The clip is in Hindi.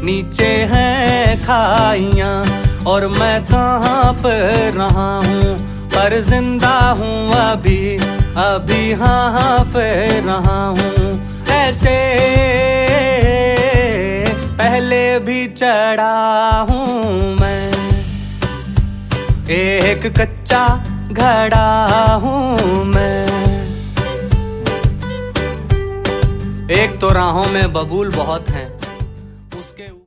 नीचे हैं खाइयां और मैं कहाँ पर रहा हूँ, पर जिंदा हूँ अभी अभी हाँ फिर रहा हूँ। ऐसे पहले भी चढ़ा हूँ मैं, एक कच्चा घड़ा हूँ मैं। एक तो राहों में बबूल बहुत हैं, उसके